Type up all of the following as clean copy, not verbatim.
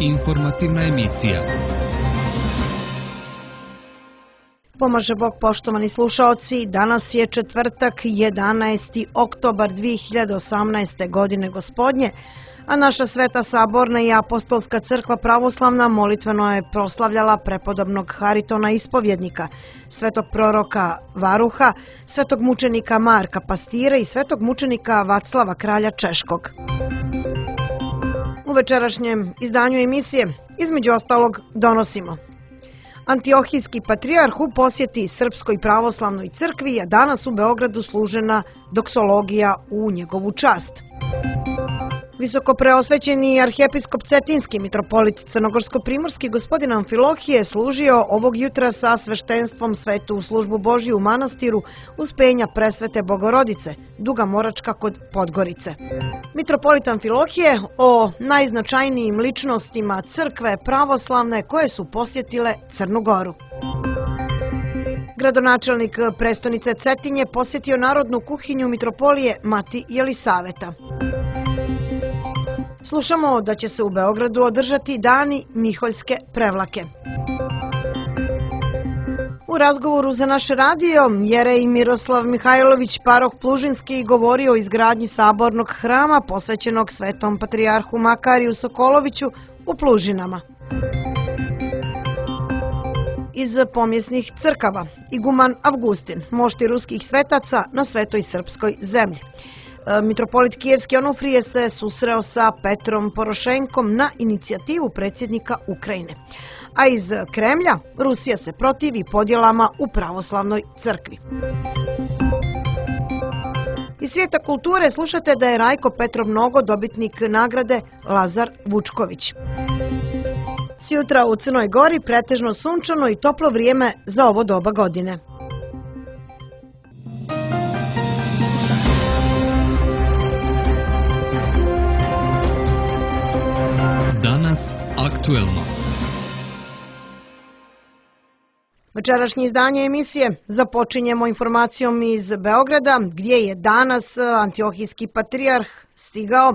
Informativna emisija. Pomaže Bog, poštovani slušaoci, danas je četvrtak, 11. oktobar 2018. godine gospodnje, a naša Sveta Saborna i Apostolska crkva pravoslavna molitveno je proslavljala prepodobnog Haritona ispovjednika, svetog proroka Varuha, svetog mučenika Marka Pastira i svetog mučenika Vaclava kralja Češkog. U večerašnjem izdanju emisije, između ostalog, donosimo: Antiohijski patrijarh u posjeti Srpskoj pravoslavnoj crkvi, a danas u Beogradu služena doksologija u njegovu čast. Visokopreosvećeni arhijepiskop Cetinski mitropolit Crnogorsko-primorski gospodin Amfilohije služio ovog jutra sa sveštenstvom svetu službu Božju u manastiru Uspenja Presvete Bogorodice, Duga Moračka kod Podgorice. Mitropolit Amfilohije o najznačajnijim ličnostima crkve pravoslavne koje su posjetile Crnu Goru. Gradonačelnik prestonice Cetinje posjetio narodnu kuhinju mitropolije Mati Jelisaveta. Slušamo da će se u Beogradu održati dani Miholjske prevlake. U razgovoru za naš radio, jerej Miroslav Mihajlović, paroh Plužinski, govorio o izgradnji sabornog hrama posvećenog svetom patrijarhu Makariju Sokoloviću u Plužinama. Iz pomjesnih crkava, iguman Avgustin, mošti ruskih svetaca na svetoj srpskoj zemlji. Mitropolit Kijevski Onufrije se susreo sa Petrom Porošenkom na inicijativu predsjednika Ukrajine. A iz Kremlja Rusija se protivi podjelama u pravoslavnoj crkvi. Iz svijeta kulture slušate da je Rajko Petrov Nogo dobitnik nagrade Lazar Vučković. Sjutra u Crnoj Gori pretežno sunčano i toplo vrijeme za ovo doba godine. Danas aktuelno. Večerašnje izdanje emisije započinjemo informacijom iz Beograda, gdje je danas Antiohijski patrijarh stigao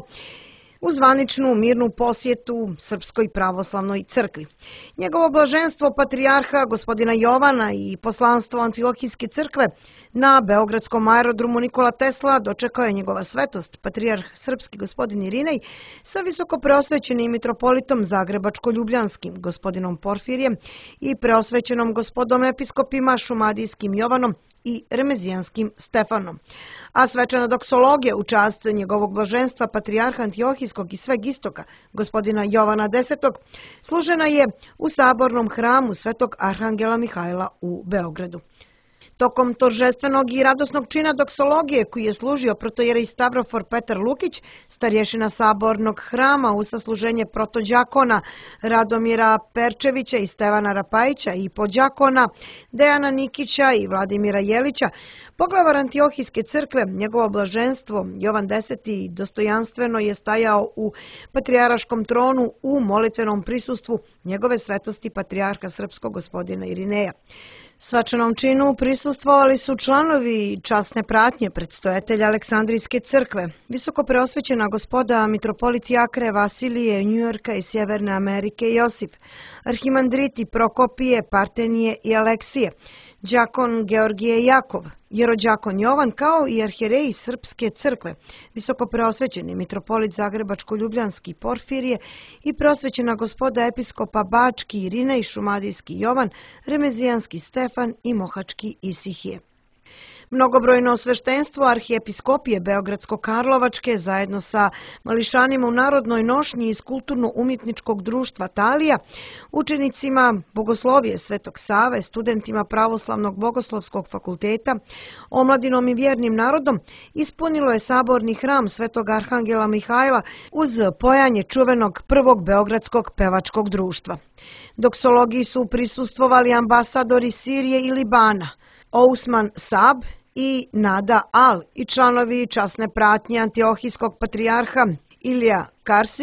u zvaničnu mirnu posjetu Srpskoj pravoslavnoj crkvi. Njegovo blaženstvo patrijarha gospodina Jovana i poslanstvo Antiohijske crkve na beogradskom aerodromu Nikola Tesla dočekao je njegova svetost, patrijarh srpski gospodin Irinej, sa visokopreosvećenim mitropolitom Zagrebačko-ljubljanskim gospodinom Porfirijem i preosvećenom gospodom episkopima Šumadijskim Jovanom i Remezijanskim Stefanom. A svečana doksologija u čast njegovog blaženstva patrijarha Antiohijskog i sveg istoka, gospodina Jovana X, služena je u sabornom hramu Svetog Arhangela Mihajla u Beogradu. Tokom toržestvenog i radosnog čina doksologije koji je služio protojerej Stavrofor Petar Lukić, starješina sabornog hrama u sasluženje protođakona Radomira Perčevića i Stevana Rapajića i podđakona Dejana Nikića i Vladimira Jelića, poglavar Antiohijske crkve, njegovo blaženstvo Jovan X dostojanstveno je stajao u patrijaraškom tronu u molitvenom prisustvu njegove svetosti patrijarha srpskog gospodina Irineja. Svačanom činu prisustvovali su članovi časne pratnje predstojatelja Aleksandrijske crkve, visokopreosvećena gospoda mitropolit Jakre, Vasilije, Njujorka i Sjeverne Amerike Josif, arhimandriti Prokopije, Partenije i Aleksije, đakon Georgije Jakov, jerođakon Jovan, kao i arhijereji Srpske crkve, visokopreosvećeni mitropolit Zagrebačko-ljubljanski Porfirije i preosvećena gospoda episkopa Bački Irinej, Šumadijski Jovan, Remezijanski Stefan i Mohački Isihije. Mnogobrojno sveštenstvo arhijepiskopije Beogradsko-Karlovačke zajedno sa mališanima u narodnoj nošnji iz kulturno-umjetničkog društva Talija, učenicima Bogoslovije Svetog Save, studentima Pravoslavnog bogoslovskog fakulteta, omladinom i vjernim narodom ispunilo je saborni hram Svetog Arhangela Mihajla uz pojanje čuvenog prvog Beogradskog pevačkog društva. Doksologiji su prisustvovali ambasadori Sirije i Libana, Ousman Sab i Nada Al i članovi časne pratnje Antiohijskog patrijarha Ilija Karsin,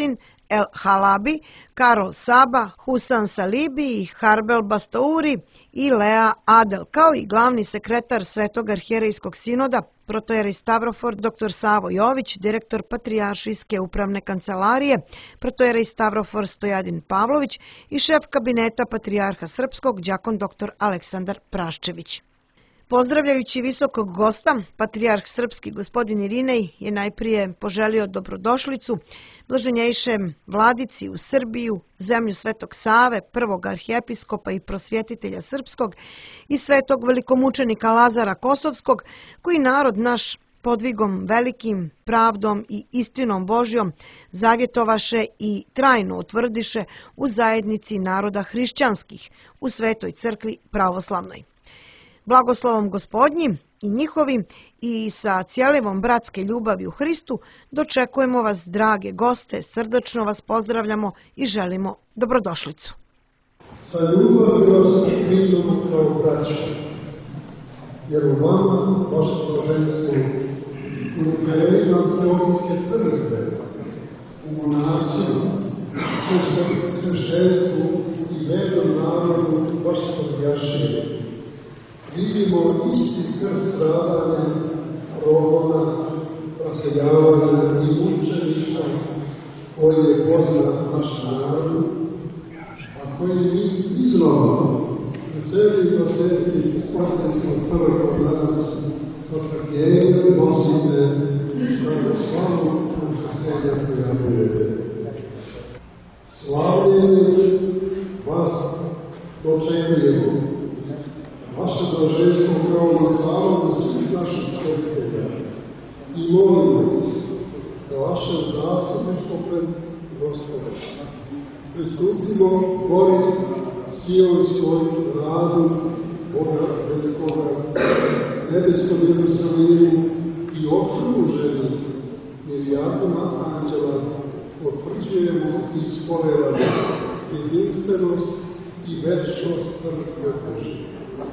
El Halabi, Karol Saba, Husan Salibi, Harbel Bastauri i Lea Adel, kao i glavni sekretar Svetog arhijerejskog sinoda, protojerej Stavrofor dr. Savo Jović, direktor Patrijaršijske upravne kancelarije, protojerej Stavrofor Stojadin Pavlović i šef kabineta Patrijarha Srpskog, đakon dr. Aleksandar Praščević. Pozdravljajući visokog gosta, Patrijarh Srpski gospodin Irinej je najprije poželio dobrodošlicu blaženjejšem vladici u Srbiju, zemlju Svetog Save, prvog arhijepiskopa i prosvjetitelja srpskog i svetog velikomučenika Lazara Kosovskog, koji narod naš podvigom velikim, pravdom i istinom Božjom zavjetovaše i trajno utvrdiše u zajednici naroda hrišćanskih, u Svetoj crkvi pravoslavnoj. Blagoslovom Gospodnjim i njihovim i sa cijelevom bratske ljubavi u Hristu dočekujemo vas, drage goste, srdačno vas pozdravljamo i želimo dobrodošlicu. Sa ljubavi vas primamo kao braću, jer u vama vaše blaženstvo, u uverenju Antiohijske crkve, u monaciju, u sveštenstvu i vernom narodu vaše Patrijaršije, vidimo isti krst stradanja, progona, raseljavanja i mučeništva koji je poznat naš narod, a koji mi iznova u celih mjeseci spoznajsmo crkvom danas sa trpljenjem nosite slavu uskrsenja koja bude. Slavljenje vas dočekujemo. Vaše blaženstvo kao na slavu svih naših crkvelja i molimo vas da vaše zastupništvo pred Gospodom pristupimo gori Sionskoj radu Boga velikoga, nebeskom Jerusalimu i okruženi milijardama anđela potvrđujemo i ispovedamo jedinstvenost i večnost crkve Božje.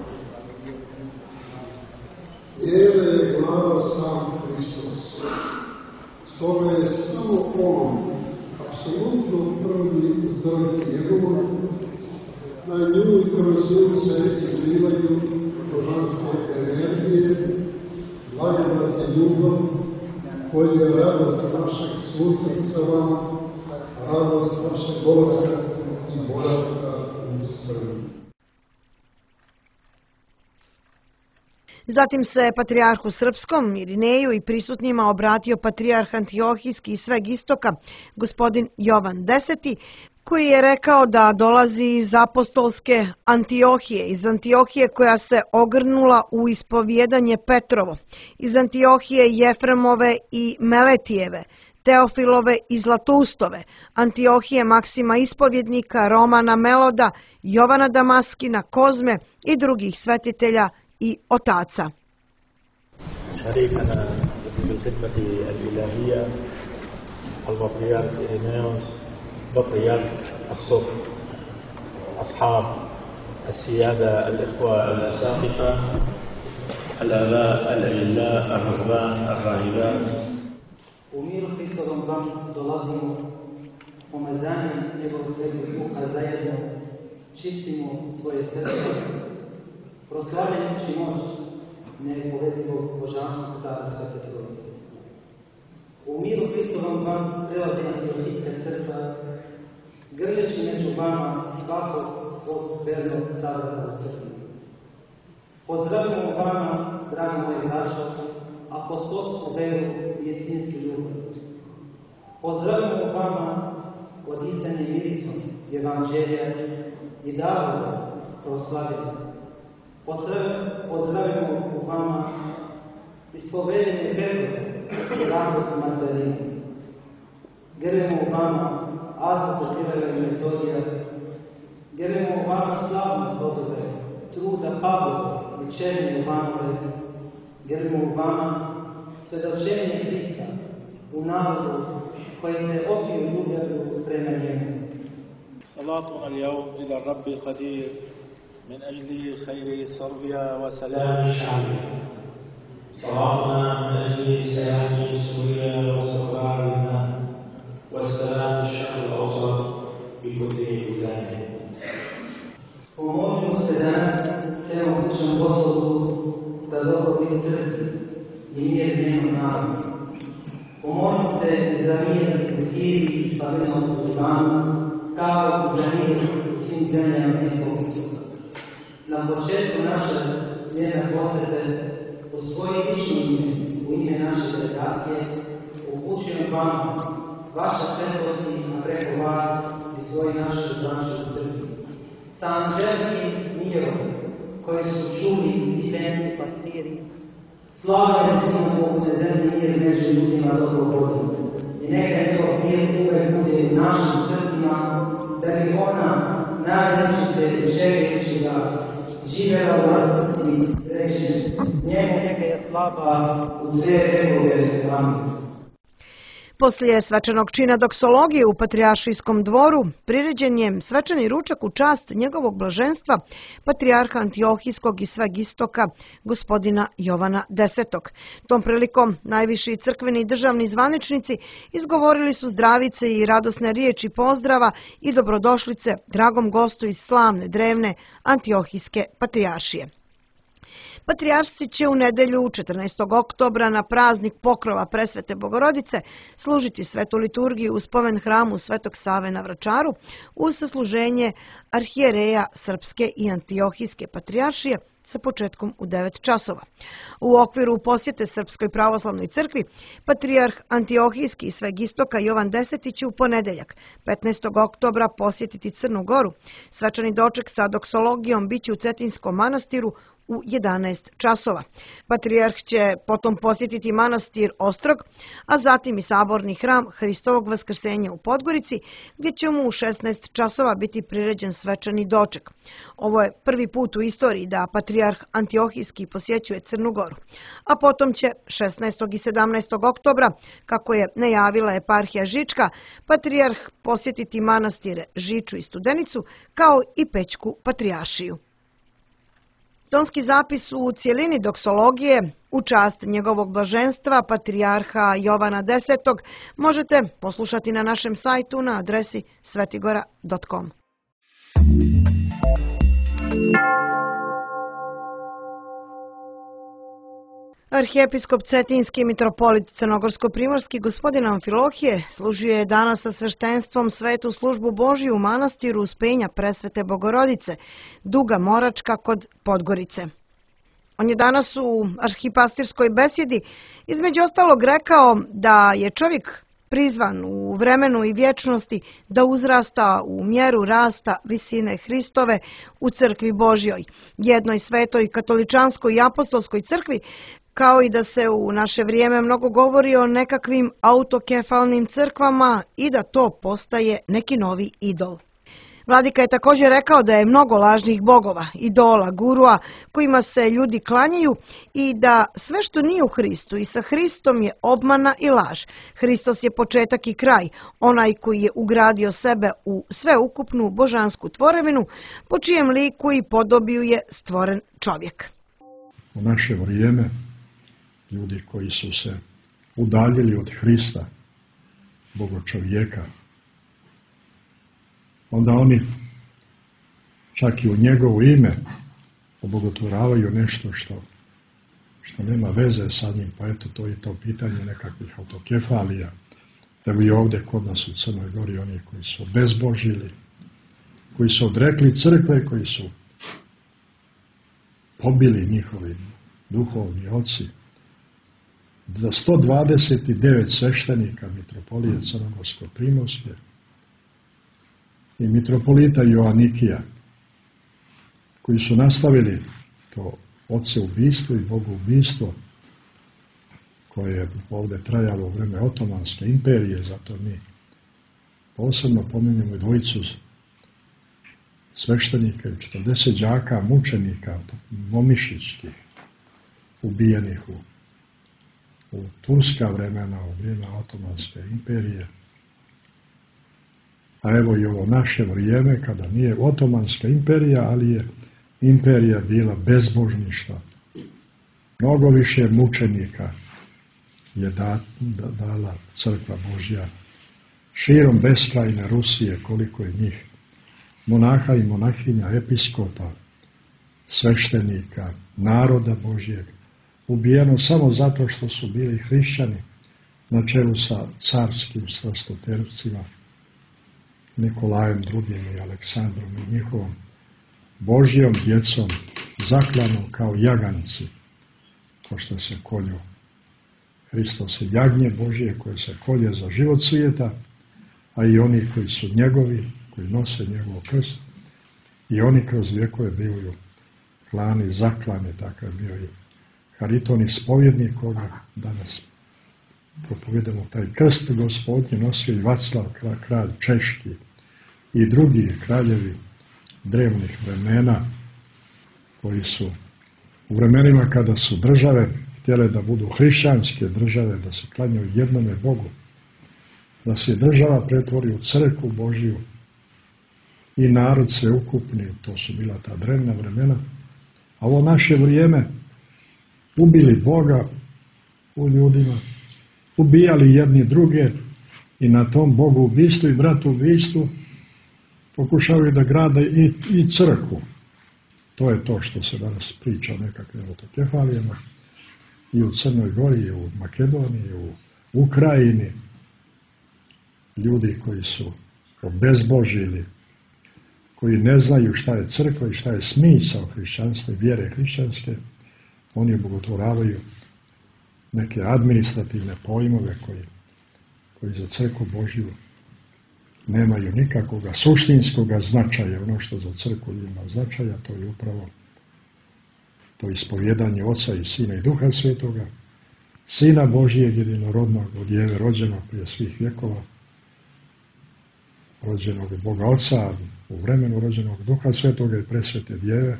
Vjera je glava sam Hristos. Stoga je samo on apsolutno prvi u crkvi njegovoj. Na nju i kroz nju se izlivaju božanske energije, blagodat i ljubav, koji je radost našeg susreta vam, radost našeg dolaska i boravka u Srbiji. Zatim se Patrijarhu Srpskom, Irineju i prisutnima obratio Patrijarh Antiohijski i sveg istoka, gospodin Jovan X, koji je rekao da dolazi iz apostolske Antiohije, iz Antiohije koja se ogrnula u ispovjedanje Petrovo, iz Antiohije Jefremove i Meletijeve, Teofilove i Zlatoustove, Antiohije Maksima Ispovjednika, Romana Meloda, Jovana Damaskina, Kozme i drugih svetitelja i otaca. شريكنا في الخدمة الإلهية البطريرك إيرينيوس بطريرك الصف، أصحاب السيادة الإخوة الأساقفة، الآباء الأجلاء الرهبان الراهبات. U miru Hristovom vam dolazimo, pomazanjem njegovog svetog duha zajedno, čistimo svoje srce, proslavljajući moć nepovedljivog božanstva Stara Svete Trojice. U miru Hristovom vam prelazi Antiohijska crkva, grleći među vama svakog svog vernog savrata u Srbiji. Pozdravljamo vama, dragi moji braćo, apostolsku veru i istinski ljubav. Pozdravljamo vama odisanje mirisom evanđelja i daru proslavljanja. Pozdravljamo u vama ispovedjenje bezove i radost Magdalene. Gremo u vama Azata Kirila i Metodija. Gremo u vama slavne plodove truda Pavlova i černje Ivanove. Gremo u vama svjedočenje Hrista u narodu koji se opiju ljubavlju prema njemu. صلاتنا اليوم إلى الرب القدير من أجل خير صربيا وسلام شعبها. صلاتنا من أجل سلام سوريا واستقرارها والسلام الشعب i kod te udanje. Pomolimo se danas svemogućem Gospodu za dobrobit crkvi i mir njenog naroda. Pomolimo se za mir u Siriji i stabilnost u Libanu, kao i za mir u svim zemljama Bliskog istoka. Na početku naše njene posete u svoje lično ime, u ime naše delegacije, upućujem vam vaše svetosti, a preko vas i svoje naše braće u Srbiji. Sa anđelskim mirom koji su čuli vicenski pastiri, slava je svima Bogu na zemlji mir među ljudima dobrovoljno. I neka njegov mir uvek bude u našim srcima, da bi ona nadajući se i željeći da živela i srećen. Njemu neka je slava u sve vekove. Amin. Poslije svečanog čina doksologije u Patrijaršijskom dvoru priređen je svečani ručak u čast njegovog blaženstva, patrijarha Antiohijskog i sveg istoka, gospodina Jovana X. Tom prilikom najviši crkveni i državni zvaničnici izgovorili su zdravice i radosne riječi pozdrava i dobrodošlice dragom gostu iz slavne drevne Antiohijske patrijaršije. Patrijaršci će u nedelju 14. oktobra na praznik Pokrova Presvete Bogorodice služiti svetu liturgiju u spomen hramu Svetog Save na Vračaru uz sasluženje arhijereja Srpske i Antiohijske patrijaršije sa početkom u 9 časova. U okviru posjete Srpskoj pravoslavnoj crkvi, patrijarh Antiohijski i sveg istoka Jovan X će u ponedeljak, 15. oktobra, posjetiti Crnu Goru. Svečani doček sa doksologijom biće u Cetinskom manastiru u 11 časova. Patrijarh će potom posjetiti manastir Ostrog, a zatim i saborni hram Hristovog Vaskrsenja u Podgorici, gdje će mu u 16 časova biti priređen svečani doček. Ovo je prvi put u istoriji da patrijarh Antiohijski posjećuje Crnu Goru, a potom će 16. i 17. oktobra, kako je najavila eparhija Žička, patrijarh posjetiti manastire Žiču i Studenicu, kao i Pećku patrijaršiju. Tonski zapis u cijelini doksologije u čast njegovog blaženstva, patrijarha Jovana X, možete poslušati na našem sajtu na adresi svetigora.com. Arhijepiskop Cetinski i mitropolit Crnogorsko-primorski gospodin Amfilohije služio je danas sa sveštenstvom svetu službu Božiju u manastiru Uspenja Presvete Bogorodice, Duga Moračka kod Podgorice. On je danas u arhipastirskoj besjedi između ostalog rekao da je čovjek prizvan u vremenu i vječnosti da uzrasta u mjeru rasta visine Hristove u crkvi Božjoj, jednoj svetoj katoličanskoj i apostolskoj crkvi, kao i da se u naše vrijeme mnogo govori o nekakvim autokefalnim crkvama i da to postaje neki novi idol. Vladika je također rekao da je mnogo lažnih bogova, idola, gurua, kojima se ljudi klanjaju i da sve što nije u Hristu i sa Hristom je obmana i laž. Hristos je početak i kraj, onaj koji je ugradio sebe u sveukupnu božansku tvorevinu, po čijem liku i podobiju je stvoren čovjek. U naše vrijeme ljudi koji su se udaljili od Hrista, Bogočovjeka, onda oni čak i u njegovo ime obogotvoravaju nešto što nema veze sa njim, pa eto to je to pitanje nekakvih autokefalija. Evo i ovdje kod nas u Crnoj Gori oni koji su bezbožili, koji su odrekli crkve, koji su pobili njihovi duhovni oci. Za 129 sveštenika mitropolije Crnogorsko-primorske i mitropolita Joanikija, koji su nastavili to očeubistvo i bogoubistvo koje je ovdje trajalo u vreme Otomanske imperije, zato mi posebno pominjemo i dvojicu sveštenika i 40 đaka mučenika momišićkih ubijenih u turska vremena, u vrijeme Otomanske imperije. A evo i ovo naše vrijeme, kada nije Otomanska imperija, ali je imperija bila bezbožništva. Mnogo više mučenika je dala crkva Božja širom beskrajne Rusije, koliko je njih, monaha i monahinja, episkopa, sveštenika, naroda Božjeg, ubijeno samo zato što su bili hrišćani, na čelu sa carskim strastotercima, Nikolajem II. I Aleksandrom i njihovom Božjom djecom, zaklanom kao jaganci, ko što se kolju. Hristos je jagnje Božje koje se kolje za život svijeta, a i oni koji su njegovi, koji nose njegov krst, i oni kroz vjekove bivaju klani, zaklani, takav bio i Hariton ispovjednik koga danas propovedamo. Taj krst Gospodnji nosio i Vaclav, kralj češki, i drugi kraljevi drevnih vremena, koji su u vremenima kada su države htjele da budu hrišćanske države, da se klanjaju jednome Bogu, da se država pretvori u crkvu Božju i narod sveukupni, to su bila ta drevna vremena, a ovo naše vrijeme ubili Boga u ljudima, ubijali jedni druge i na tom Bogu ubistvu i bratu ubistvu pokušavaju da grade i crkvu. To je to što se danas priča o nekakvim autokefalijama i u Crnoj Gori, i u Makedoniji, i u Ukrajini. Ljudi koji su obezbožili, koji ne znaju šta je crkva i šta je smisao hrišćanstva i vjere hrišćanske, oni obogotvoravaju neke administrativne pojmove koji za crkvu Božju nemaju nikakvoga suštinskoga značaja. Ono što za crkvu ima značaja, to je upravo to ispovjedanje Oca i Sina i Duha Svetoga, Sina Božijeg jedinorodnog od Jeve, rođenog prije svih vjekova, rođenog od Boga Oca, u vremenu rođenog Duha Svetoga i presvete Djeve,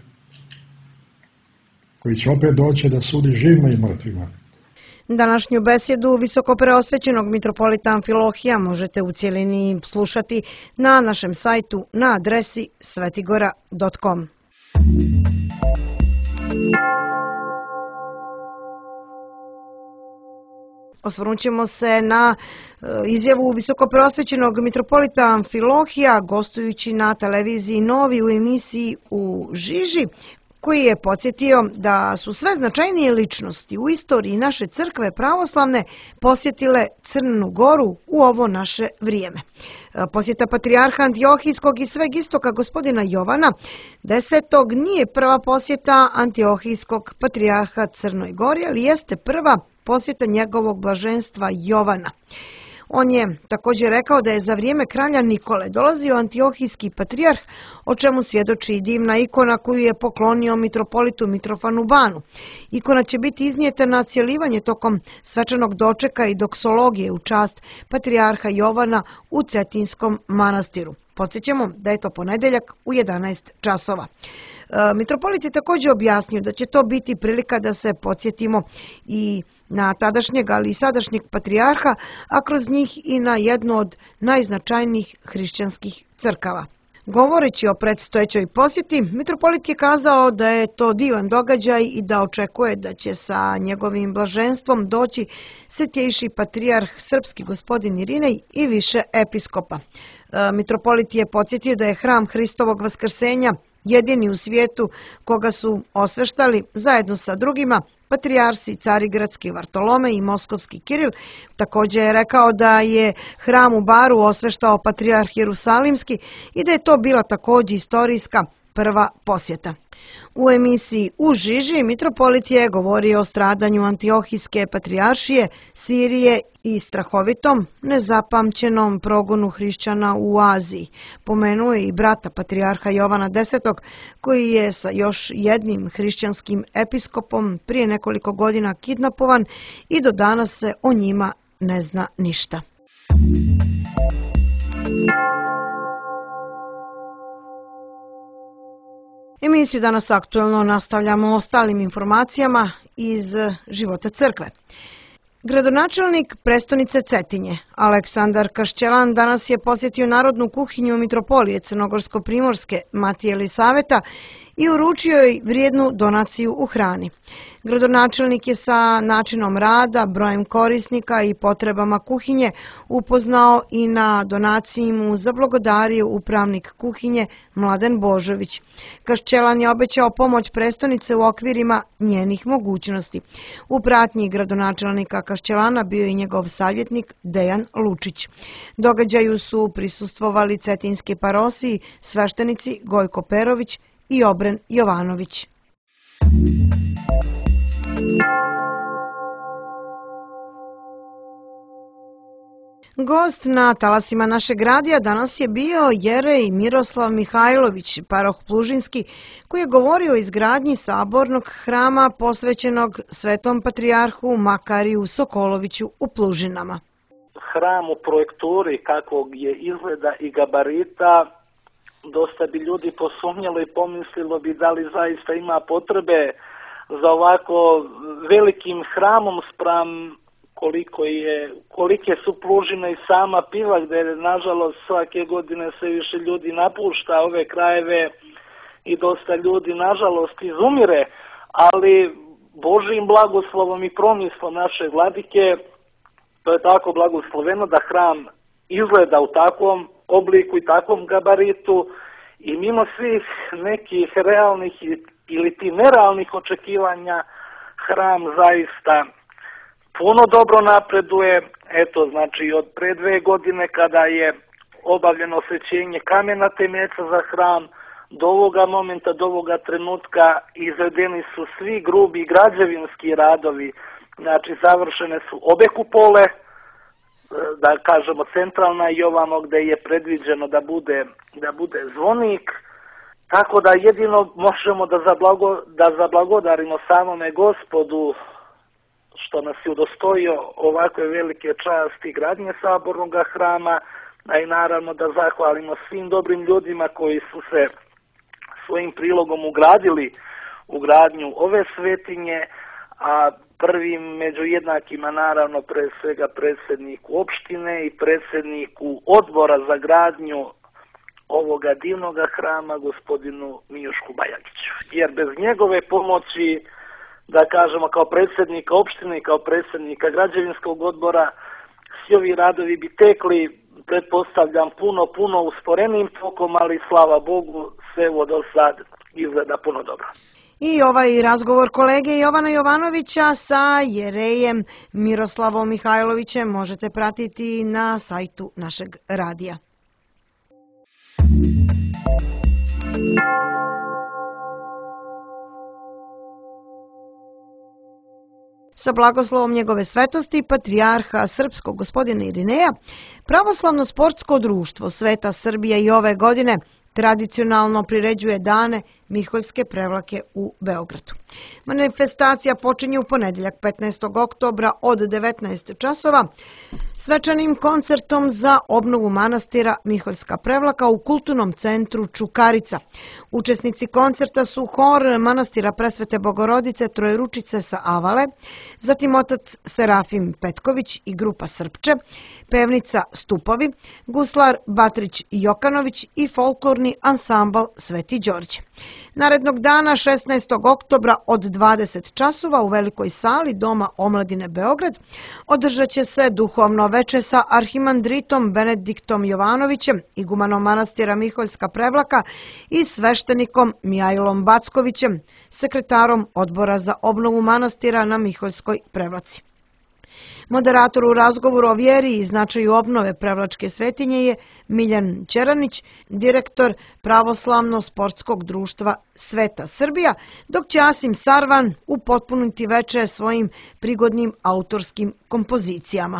koji će opet doći da sudi živima i mrtvima. Današnju besjedu visokopreosvećenog mitropolita Amfilohija možete u cjelini slušati na našem sajtu na adresi svetigora.com. Osvrnut ćemo se na izjavu visokopreosvećenog mitropolita Amfilohija gostujući na televiziji Novi u emisiji U žiži, koji je podsjetio da su sve značajnije ličnosti u istoriji naše crkve pravoslavne posjetile Crnu Goru u ovo naše vrijeme. Posjeta patrijarha Antiohijskog i sveg istoka gospodina Jovana X. nije prva posjeta Antiohijskog patrijarha Crnoj Gori, ali jeste prva posjeta njegovog blaženstva Jovana. On je također rekao da je za vrijeme kralja Nikole dolazio Antiohijski patrijarh, o čemu svjedoči i divna ikona koju je poklonio mitropolitu Mitrofanu Banu. Ikona će biti iznijeta na cjelivanje tokom svečanog dočeka i doksologije u čast patrijarha Jovana u Cetinskom manastiru. Podsjećamo da je to ponedjeljak u 11 časova. Mitropolit je također objasnio da će to biti prilika da se podsjetimo i na tadašnjeg, ali i sadašnjeg patrijarha, a kroz njih i na jednu od najznačajnijih hrišćanskih crkava. Govoreći o predstojećoj posjeti, mitropolit je kazao da je to divan događaj i da očekuje da će sa njegovim blaženstvom doći svetjejši patrijarh srpski gospodin Irinej i više episkopa. Mitropolit je podsjetio da je hram Hristovog vaskrsenja jedini u svijetu koga su osveštali zajedno sa drugima patrijarsi Carigradski Vartolome i Moskovski Kiril. Također je rekao da je hram u Baru osveštao patrijarh Jerusalimski i da je to bila također istorijska prva posjeta. U emisiji U žiži mitropolit je govorio o stradanju Antiohijske patrijaršije, Sirije i strahovitom, nezapamćenom progonu hrišćana u Aziji. Pomenuo je i brata patrijarha Jovana X, koji je sa još jednim hrišćanskim episkopom prije nekoliko godina kidnapovan i do danas se o njima ne zna ništa. Emisiju Danas aktuelno nastavljamo ostalim informacijama iz života crkve. Gradonačelnik prestonice Cetinje, Aleksandar Kašćelan danas je posjetio narodnu kuhinju Mitropolije Crnogorsko-Primorske Matije Elisaveta i uručio joj vrijednu donaciju u hrani. Gradonačelnik je sa načinom rada, brojem korisnika i potrebama kuhinje upoznao i na donaciji mu zablagodario upravnik kuhinje Mladen Božović. Kašćelan je obećao pomoć prestonice u okvirima njenih mogućnosti. U pratnji gradonačelnika Kašćelana bio i njegov savjetnik Dejan Lučić. Događaju su prisustvovali cetinski parosi, sveštenici Gojko Perović i Obren Jovanović. Gost na talasima našeg radija danas je bio jerej Miroslav Mihajlović, paroh Plužinski, koji je govorio o izgradnji sabornog hrama posvećenog Svetom patrijarhu Makariju Sokoloviću u Plužinama. Hram u projekturi kakvog je izgleda i gabarita, dosta bi ljudi posumnjalo i pomislilo bi da li zaista ima potrebe za ovako velikim hramom spram kolike su Plužine i sama Piva, gde nažalost svake godine sve više ljudi napušta ove krajeve i dosta ljudi nažalost izumire, ali Božjim blagoslovom i promislom naše vladike to je tako blagosloveno da hram izgleda u takvom obliku i takvom gabaritu i mimo svih nekih realnih ili ti nerealnih očekivanja hram zaista puno dobro napreduje. Eto, znači od pre 2 godine kada je obavljeno osvećenje kamena temeljca za hram, do ovoga momenta, do ovoga trenutka izvedeni su svi grubi građevinski radovi, znači završene su obe kupole, da kažemo centralna i ovamo gde je predviđeno da bude zvonik, tako da jedino možemo da zablagodarimo samome Gospodu što nas je udostojio ovakve velike časti gradnje sabornog hrama, a i naravno da zahvalimo svim dobrim ljudima koji su se svojim prilogom ugradili u gradnju ove svetinje, a prvim među jednakima naravno pre svega predsjedniku opštine i predsjedniku odbora za gradnju ovoga divnoga hrama gospodinu Mijušku Bajagiću. Jer bez njegove pomoći, da kažemo kao predsjednika opštine i kao predsjednika građevinskog odbora, svi ovi radovi bi tekli, pretpostavljam, puno usporenijim tokom, ali slava Bogu, sve ovo do sad izgleda puno dobro. I ovaj razgovor kolege Jovana Jovanovića sa jerejem Miroslavom Mihajlovićem možete pratiti na sajtu našeg radija. Sa blagoslovom njegove svetosti, patrijarha srpskog gospodina Irineja, pravoslavno sportsko društvo Sveta Srbija i ove godine tradicionalno priređuje dane Miholjske prevlake u Beogradu. Manifestacija počinje u ponedeljak 15. oktobra od 19 časova svečanim koncertom za obnovu manastira Miholjska prevlaka u kulturnom centru Čukarica. Učesnici koncerta su hor manastira Presvete Bogorodice Trojeručice sa Avale, zatim otac Serafim Petković i grupa Srpče, pevnica Stupovi, guslar Batrić Jokanović i folklorni ansambl Sveti Đorđe. Narednog dana 16. oktobra od 20 časova u velikoj sali Doma omladine Beograd održat će se duhovno veče sa arhimandritom Benediktom Jovanovićem, igumanom manastira Miholjska prevlaka i sveštenikom Mijajlom Backovićem, sekretarom odbora za obnovu manastira na Miholjskoj prevlaci. Moderator u razgovoru o vjeri i značaju obnove prevlačke svetinje je Miljan Ćeranić, direktor pravoslavno-sportskog društva Sveta Srbija, dok će Asim Sarvan upotpuniti veče svojim prigodnim autorskim kompozicijama.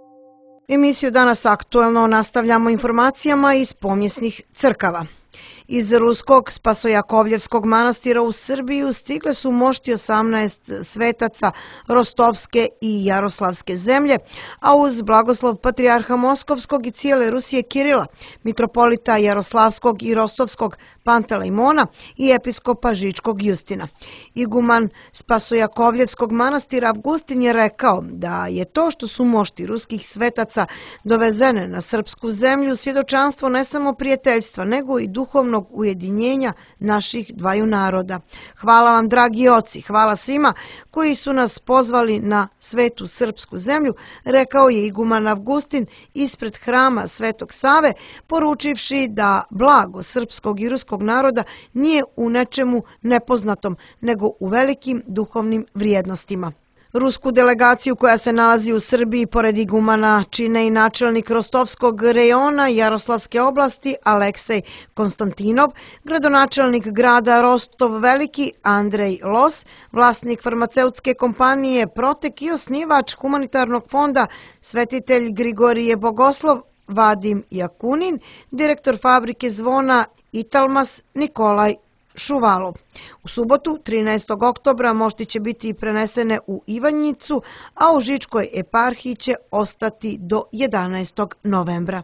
Emisiju Danas aktuelno nastavljamo informacijama iz pomjesnih crkava. Iz ruskog Spasojakovljevskog manastira u Srbiju stigle su mošti 18 svetaca Rostovske i Jaroslavske zemlje, a uz blagoslov patrijarha Moskovskog i cijele Rusije Kirila, mitropolita Jaroslavskog i Rostovskog Pantelejmona i episkopa Žičkog Justina. Iguman Spasojakovljevskog manastira Avgustin je rekao da je to što su mošti ruskih svetaca dovezene na srpsku zemlju svjedočanstvo ne samo prijateljstva, nego i duhovnog ujedinjenja naših dvaju naroda. Hvala vam, dragi oci, hvala svima koji su nas pozvali na svetu srpsku zemlju, rekao je iguman Avgustin ispred hrama Svetog Save, poručivši da blago srpskog i ruskog naroda nije u nečemu nepoznatom, nego u velikim duhovnim vrijednostima. Rusku delegaciju koja se nalazi u Srbiji pored igumana čine i načelnik Rostovskog rejona Jaroslavske oblasti Aleksej Konstantinov, gradonačelnik grada Rostov Veliki Andrej Los, vlasnik farmaceutske kompanije Protek i osnivač humanitarnog fonda svetitelj Grigorije Bogoslov Vadim Jakunin, direktor fabrike zvona Italmas Nikolaj Šuvalov. U subotu, 13. oktobra, mošti će biti prenesene u Ivanjicu, a u Žičkoj eparhiji će ostati do 11. novembra.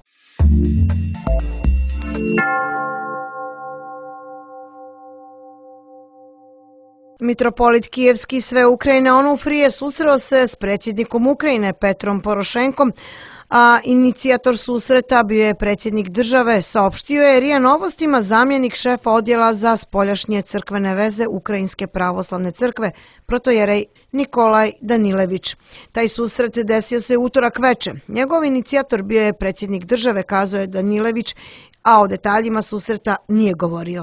Mitropolit Kijevski sve Ukrajine Onufrije susreo se s predsjednikom Ukrajine Petrom Porošenkom, a inicijator susreta bio je predsjednik države, saopštio je RIA Novostima zamjenik šefa odjela za spoljašnje crkvene veze Ukrajinske pravoslavne crkve, protojerej Nikolaj Danilević. Taj susret desio se utorak veče. Njegov inicijator bio je predsjednik države, kazao je Danilević, a o detaljima susreta nije govorio.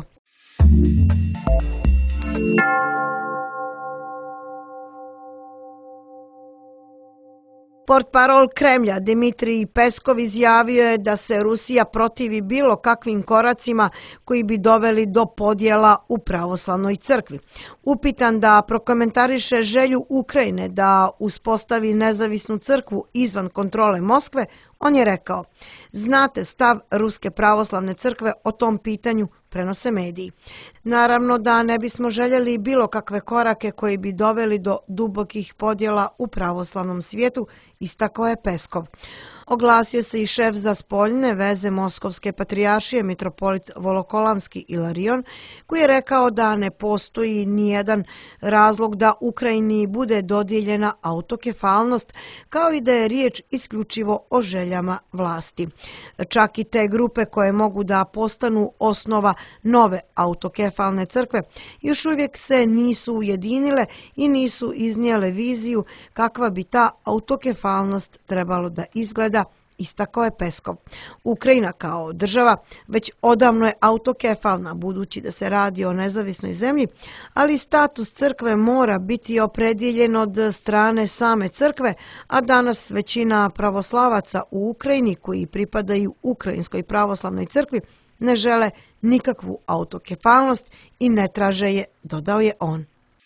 Portparol Kremlja Dmitrij Peskov izjavio je da se Rusija protivi bilo kakvim koracima koji bi doveli do podjela u pravoslavnoj crkvi. Upitan da prokomentariše želju Ukrajine da uspostavi nezavisnu crkvu izvan kontrole Moskve, on je rekao: "Znate stav Ruske pravoslavne crkve o tom pitanju, prenose mediji. Naravno da ne bismo željeli bilo kakve korake koji bi doveli do dubokih podjela u pravoslavnom svijetu", istakao je Peskov. Oglasio se i šef za spoljne veze Moskovske patrijaršije mitropolit Volokolamski Ilarion, koji je rekao da ne postoji nijedan razlog da Ukrajini bude dodijeljena autokefalnost, kao i da je riječ isključivo o željama vlasti. Čak i te grupe koje mogu da postanu osnova nove autokefalne crkve još uvijek se nisu ujedinile i nisu iznijele viziju kakva bi ta autokefalnost trebalo da izgleda, istakao je Peskov. Ukrajina kao država već odavno je autokefalna, budući da se radi o nezavisnoj zemlji, ali status crkve mora biti opredjeljen od strane same crkve, a danas većina pravoslavaca u Ukrajini koji pripadaju Ukrajinskoj pravoslavnoj crkvi ne žele nikakvu autokefalnost i ne traže je, dodao je on.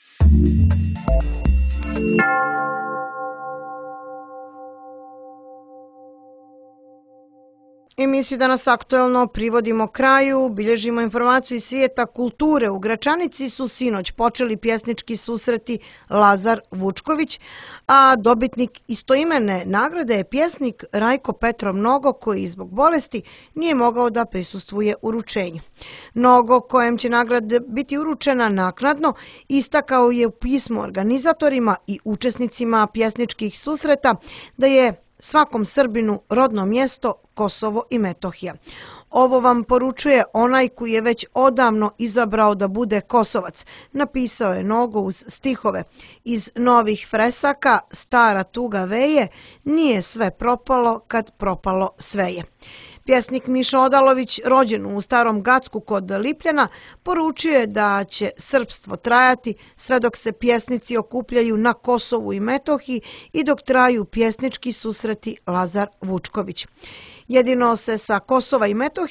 Emisiju Danas aktuelno privodimo kraju, bilježimo informaciju iz svijeta kulture. U Gračanici su sinoć počeli pjesnički susreti Lazar Vučković, a dobitnik istoimene nagrade je pjesnik Rajko Petrov Nogo, koji zbog bolesti nije mogao da prisustvuje uručenju. Nogo, kojem će nagrada biti uručena naknadno, istakao je u pismu organizatorima i učesnicima pjesničkih susreta da je svakom Srbinu rodno mjesto Kosovo i Metohija. Ovo vam poručuje onaj koji je već odavno izabrao da bude Kosovac, napisao je Nogo uz stihove: "Iz novih fresaka stara tuga veje, nije sve propalo kad propalo sve je." Pjesnik Mišo Odalović, rođen u Starom Gacku kod Lipljana, poručio je da će srpstvo trajati sve dok se pjesnici okupljaju na Kosovu i Metohiji i dok traju pjesnički susreti Lazar Vučković. Jedino se sa Kosova i Metohije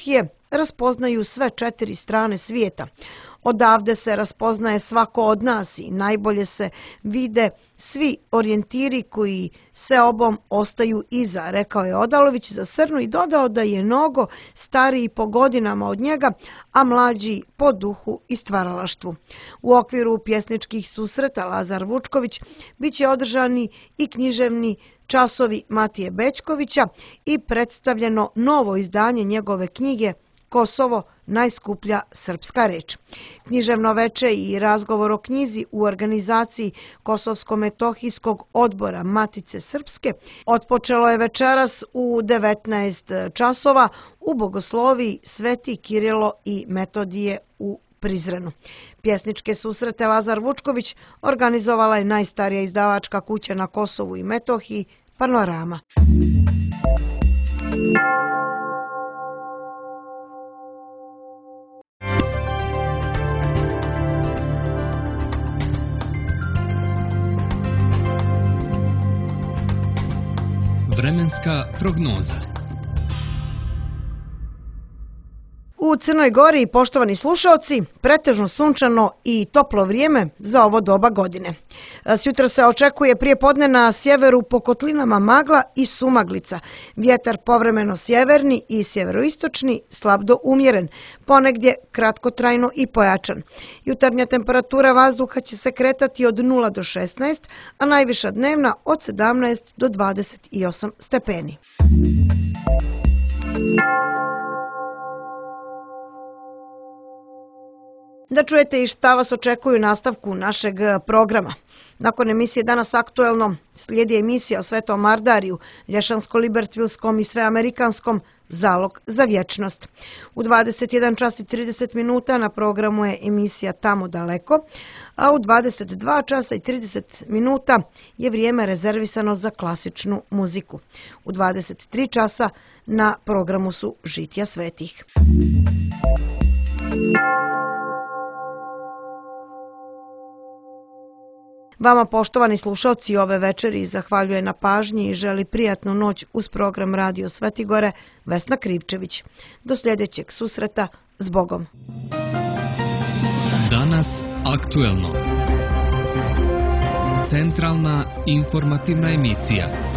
raspoznaju sve 4 strane svijeta. Odavde se raspoznaje svako od nas i najbolje se vide svi orijentiri koji se obom ostaju iza, rekao je Odalović za Srnu i dodao da je mnogo stariji po godinama od njega, a mlađi po duhu i stvaralaštvu. U okviru pjesničkih susreta Lazar Vučković biće održani i književni časovi Matije Bećkovića i predstavljeno novo izdanje njegove knjige Kosovo, najskuplja srpska reč. Književno veče i razgovor o knjizi u organizaciji Kosovsko-metohijskog odbora Matice Srpske otpočelo je večeras u 19 časova u bogosloviji Sveti Kirilo i Metodije u Prizrenu. Pjesničke susrete Lazar Vučković organizovala je najstarija izdavačka kuća na Kosovu i Metohiji, Panorama. Vremenska prognoza. U Crnoj Gori, poštovani slušaoci, pretežno sunčano i toplo vrijeme za ovo doba godine. Sjutra se očekuje prije podne na sjeveru po kotlinama magla i sumaglica. Vjetar povremeno sjeverni i sjeveroistočni, slab do umjeren, ponegdje kratkotrajno i pojačan. Jutarnja temperatura vazduha će se kretati od 0 do 16, a najviša dnevna od 17 do 28 stepeni. Da čujete i šta vas očekuju u nastavku našeg programa. Nakon emisije Danas aktuelno slijedi emisija o Svetom Ardariju, Lješansko-Libertvilskom i Sveamerikanskom, Zalog za vječnost. U 21 čas i 30 minuta na programu je emisija Tamo daleko, a u 22 časa i 30 minuta je vrijeme rezervisano za klasičnu muziku. U 23 časa na programu su Žitja svetih. Vama, poštovani slušalci, ove večeri zahvaljuje na pažnji i želi prijatnu noć uz program Radio Svetigore Vesna Krivčević. Do sljedećeg susreta, s Bogom. Danas aktuelno. Centralna informativna emisija.